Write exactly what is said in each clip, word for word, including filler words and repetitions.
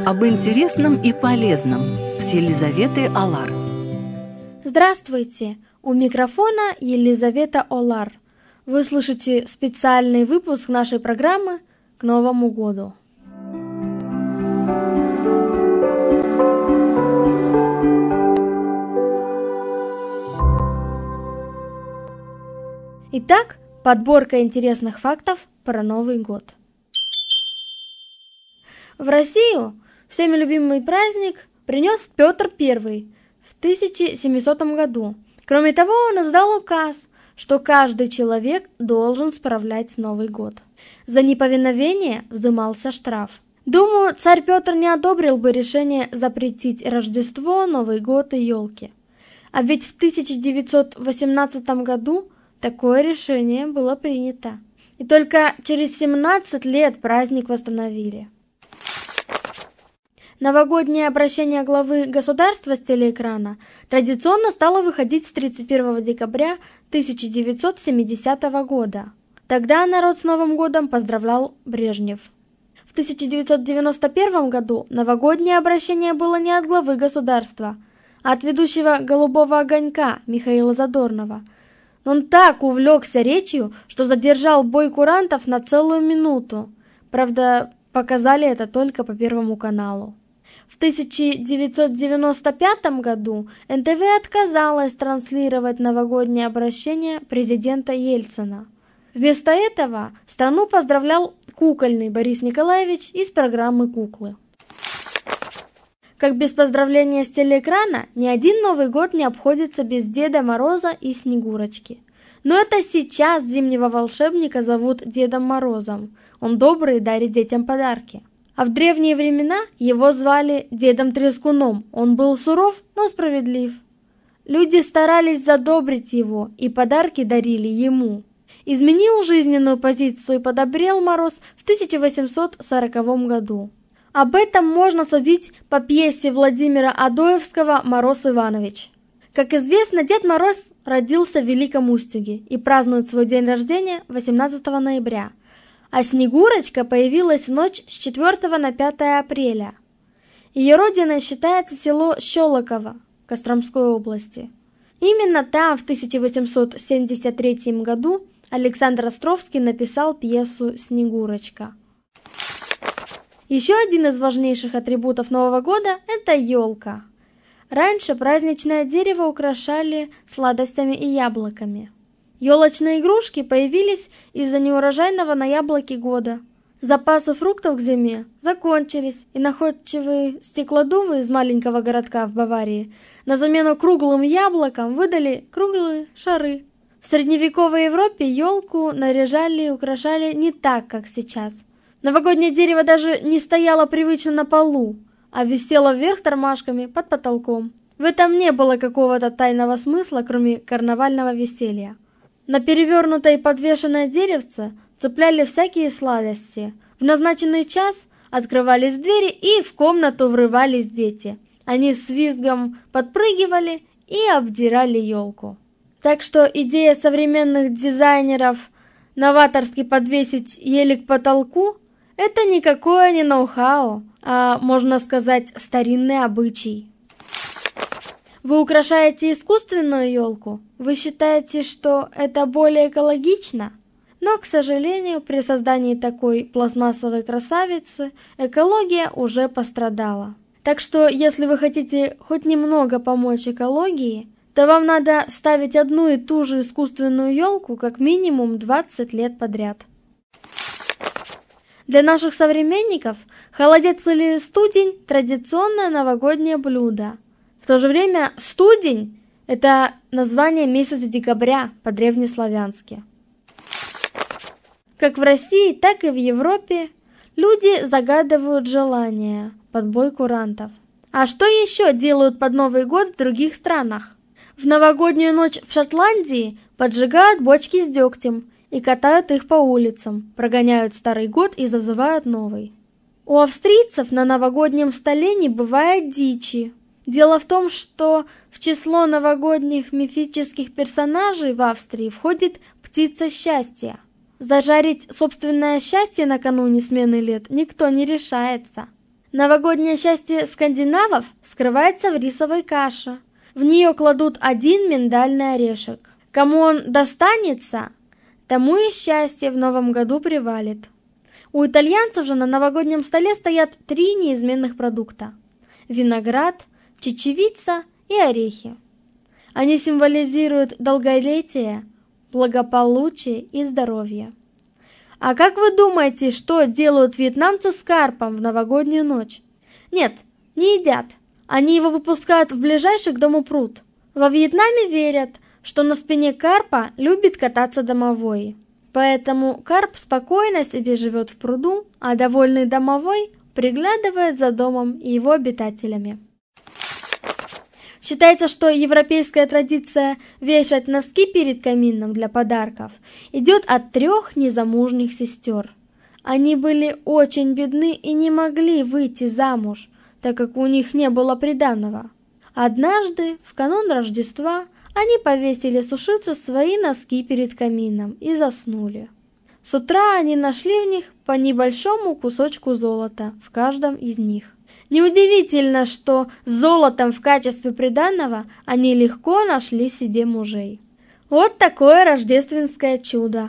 Об интересном и полезном с Елизаветой Олар. Здравствуйте! У микрофона Елизавета Олар. Вы слышите специальный выпуск нашей программы к Новому году. Итак, подборка интересных фактов про Новый год. В Россию всеми любимый праздник принес Петр Первый в тысяча семисотом году. Кроме того, он издал указ, что каждый человек должен справлять Новый год. За неповиновение взимался штраф. Думаю, царь Петр не одобрил бы решение запретить Рождество, Новый год и елки. А ведь в тысяча девятьсот восемнадцатом году такое решение было принято. И только через семнадцать лет праздник восстановили. Новогоднее обращение главы государства с телеэкрана традиционно стало выходить с тридцать первого декабря тысяча девятьсот семидесятого года. Тогда народ с Новым годом поздравлял Брежнев. В тысяча девятьсот девяносто первом году новогоднее обращение было не от главы государства, а от ведущего «Голубого огонька» Михаила Задорнова. Он так увлекся речью, что задержал бой курантов на целую минуту. Правда, показали это только по Первому каналу. В тысяча девятьсот девяносто пятом году эн тэ вэ отказалась транслировать новогоднее обращение президента Ельцина. Вместо этого страну поздравлял кукольный Борис Николаевич из программы «Куклы». Как без поздравления с телеэкрана, ни один Новый год не обходится без Деда Мороза и Снегурочки. Но это сейчас зимнего волшебника зовут Дедом Морозом. Он добрый и дарит детям подарки. А в древние времена его звали Дедом Трескуном. Он был суров, но справедлив. Люди старались задобрить его, и подарки дарили ему. Изменил жизненную позицию и подобрел Мороз в тысяча восемьсот сороковом году. Об этом можно судить по пьесе Владимира Адоевского «Мороз Иванович». Как известно, Дед Мороз родился в Великом Устюге и празднует свой день рождения восемнадцатого ноября. А Снегурочка появилась в ночь с четвёртого на пятое апреля. Ее родиной считается село Щелоково Костромской области. Именно там в тысяча восемьсот семьдесят третьем году Александр Островский написал пьесу «Снегурочка». Еще один из важнейших атрибутов Нового года – это елка. Раньше праздничное дерево украшали сладостями и яблоками. Елочные игрушки появились из-за неурожайного на яблоки года. Запасы фруктов к зиме закончились, и находчивые стеклодувы из маленького городка в Баварии на замену круглым яблокам выдали круглые шары. В средневековой Европе елку наряжали и украшали не так, как сейчас. Новогоднее дерево даже не стояло привычно на полу, а висело вверх тормашками под потолком. В этом не было какого-то тайного смысла, кроме карнавального веселья. На перевернутое и подвешенное деревце цепляли всякие сладости. В назначенный час открывались двери, и в комнату врывались дети. Они с визгом подпрыгивали и обдирали елку. Так что идея современных дизайнеров новаторски подвесить ели к потолку – это никакое не ноу-хау, а, можно сказать, старинный обычай. Вы украшаете искусственную елку? Вы считаете, что это более экологично? Но, к сожалению, при создании такой пластмассовой красавицы экология уже пострадала. Так что, если вы хотите хоть немного помочь экологии, то вам надо ставить одну и ту же искусственную елку как минимум двадцать лет подряд. Для наших современников холодец или студень – традиционное новогоднее блюдо. В то же время студень – это название месяца декабря по-древнеславянски. Как в России, так и в Европе люди загадывают желания под бой курантов. А что еще делают под Новый год в других странах? В новогоднюю ночь в Шотландии поджигают бочки с дегтем и катают их по улицам, прогоняют старый год и зазывают новый. У австрийцев на новогоднем столе не бывает дичи. Дело в том, что в число новогодних мифических персонажей в Австрии входит птица счастья. Зажарить собственное счастье накануне смены лет никто не решается. Новогоднее счастье скандинавов скрывается в рисовой каше. В нее кладут один миндальный орешек. Кому он достанется, тому и счастье в новом году привалит. У итальянцев же на новогоднем столе стоят три неизменных продукта: виноград, чечевица и орехи. Они символизируют долголетие, благополучие и здоровье. А как вы думаете, что делают вьетнамцы с карпом в новогоднюю ночь? Нет, не едят. Они его выпускают в ближайший к дому пруд. Во Вьетнаме верят, что на спине карпа любит кататься домовой. Поэтому карп спокойно себе живет в пруду, а довольный домовой приглядывает за домом и его обитателями. Считается, что европейская традиция вешать носки перед камином для подарков идет от трех незамужних сестер. Они были очень бедны и не могли выйти замуж, так как у них не было приданого. Однажды, в канун Рождества, они повесили сушиться свои носки перед камином и заснули. С утра они нашли в них по небольшому кусочку золота в каждом из них. Неудивительно, что с золотом в качестве приданого они легко нашли себе мужей. Вот такое рождественское чудо.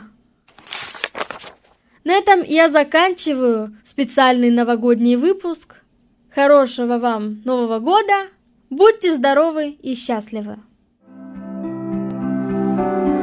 На этом я заканчиваю специальный новогодний выпуск. Хорошего вам Нового года! Будьте здоровы и счастливы! Thank you.